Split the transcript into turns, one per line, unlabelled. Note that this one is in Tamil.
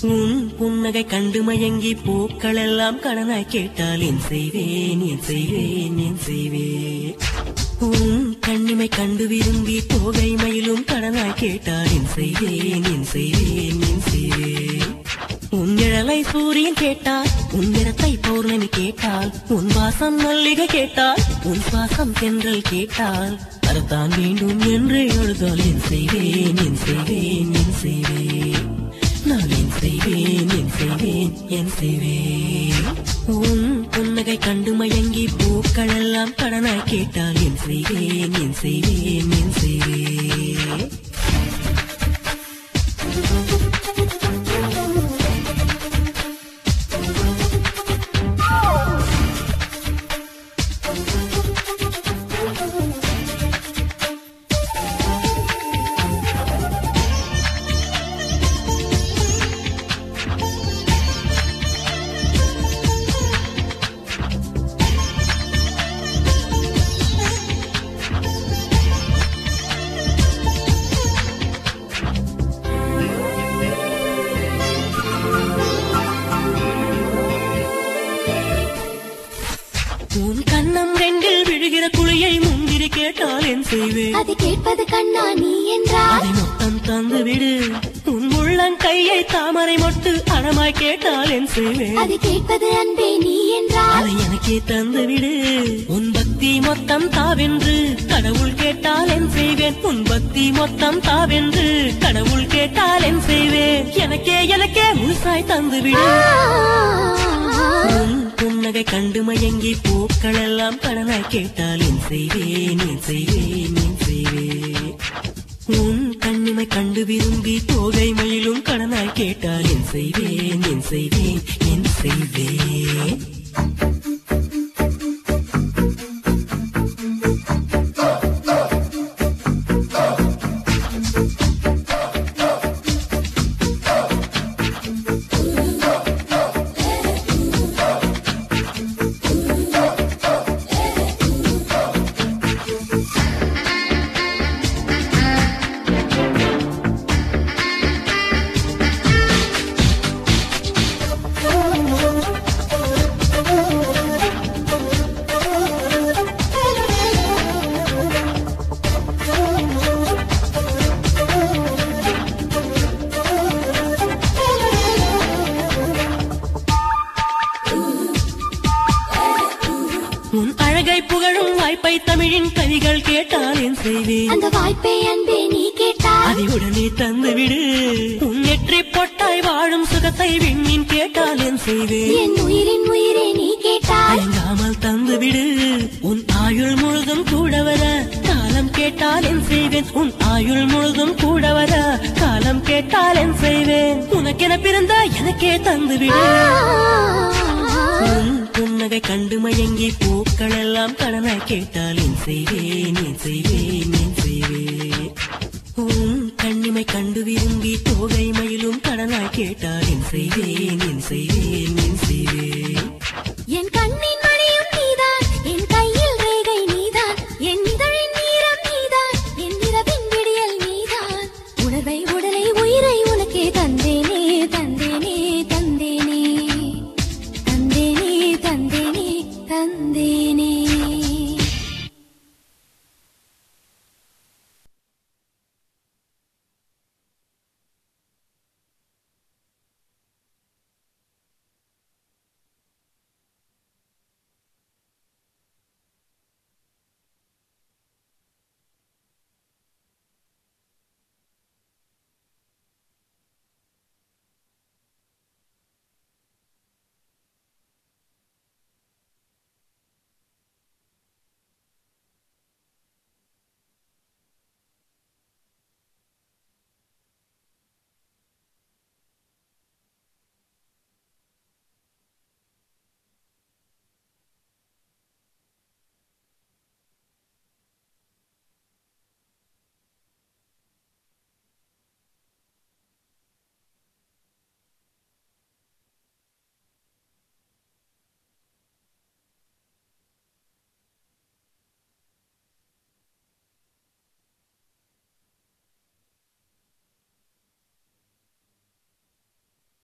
உன் புன்னகை கண்டு மயங்கி பூக்கள் எல்லாம் கடனாய் கேட்டால் என் செய்வேன் என் செய்வேன் என் செய்வேன். உன் கண்ணிமை கண்டு விரும்பி தோகை மயிலும் கடனாய் கேட்டால் என் செய்வேன் என் செய்வேன் என் செய்வேன். உன் நிழலை சூரியன் கேட்டால், உன் நிறத்தை பௌர்ணமி கேட்டால், உன் வாசம் மல்லிகை கேட்டால், உன் சுவாசம் தென்றல் கேட்டால், வரத்தான் வேண்டும் என்று எழுதால் என் செய்வேன் என் செய்வேன் என் செய்வேன். நான் என் செய்வேன் என் செய்வேன் என் செய்வேன். உன் புன்னகை கண்டு மயங்கி பூக்கள் எல்லாம் கடனாய் கேட்டால் என் செய்வேன் என் செய்வேன் என் செய்வேன். உன் கண்ணம் ரெண்டில் விழுகிற குழியை முந்திரி கேட்டால் என் செய்வேன்.
அது கேட்பது கண்ணா நீ என்றால்
அதை மொத்தம் தந்து விடு. உன் உள்ளன் கையை தாமரை மொட்டு அறமாய் கேட்டால் என் செய்வேன்.
அது கேட்பது அன்பே நீ என்றால்
அதை எனக்கே தந்து விடு. உன் பக்தி மொத்தம் தாவென்று கடவுள் கேட்டால் என் செய்வேன். உன் பக்தி மொத்தம் தாவென்று கடவுள் கேட்டால் என் செய்வேன். எனக்கே எனக்கே முழுசாய் தந்து விடு. உன் புன்னகை கண்டு மயங்கி பூக்கள் எல்லாம் கடனாய் கேட்டால் என் செய்வேன் என் செய்வேன் என் செய்வேன். உன் கண்ணிமை கண்டு விரும்பி தோகை மயிலும் கடனாய் கேட்டால் என் செய்வேன் என் செய்வேன் என் செய்வேன். உன் அழகை புகழும் வாய்ப்பை தமிழின் கவிகள் கேட்டால் என் செய்வேன்.
அந்த வாய்ப்பை அன்பே நீ கேட்டால்
அதை உடனே தந்து விடு. உன் நெற்றி பொட்டாய் வாழும் சுகத்தை விண்மீன் கேட்டால் என் செய்வேன்.
என் உயிரின் உயிரே நீ கேட்டால்
தயங்காமல் தந்து விடு. உன் ஆயுள் முழுதும் கூட வர காலம் கேட்டால் என் செய்வேன். உன் ஆயுள் முழுதும் கூட வர காலம் கேட்டால் என் செய்வேன். உனக்கென பிறந்த எனக்கே தந்து விடு. உன் புன்னகை கண்டு மயங்கி பூக்கள் எல்லாம் கடனாய் கேட்டால் என் செய்வேன் என் செய்வேன் என் செய்வேன். உன் கண்ணிமை கண்டு விரும்பி தோகை மயிலும் கடனாய் கேட்டால் என் செய்வேன் என் செய்வேன்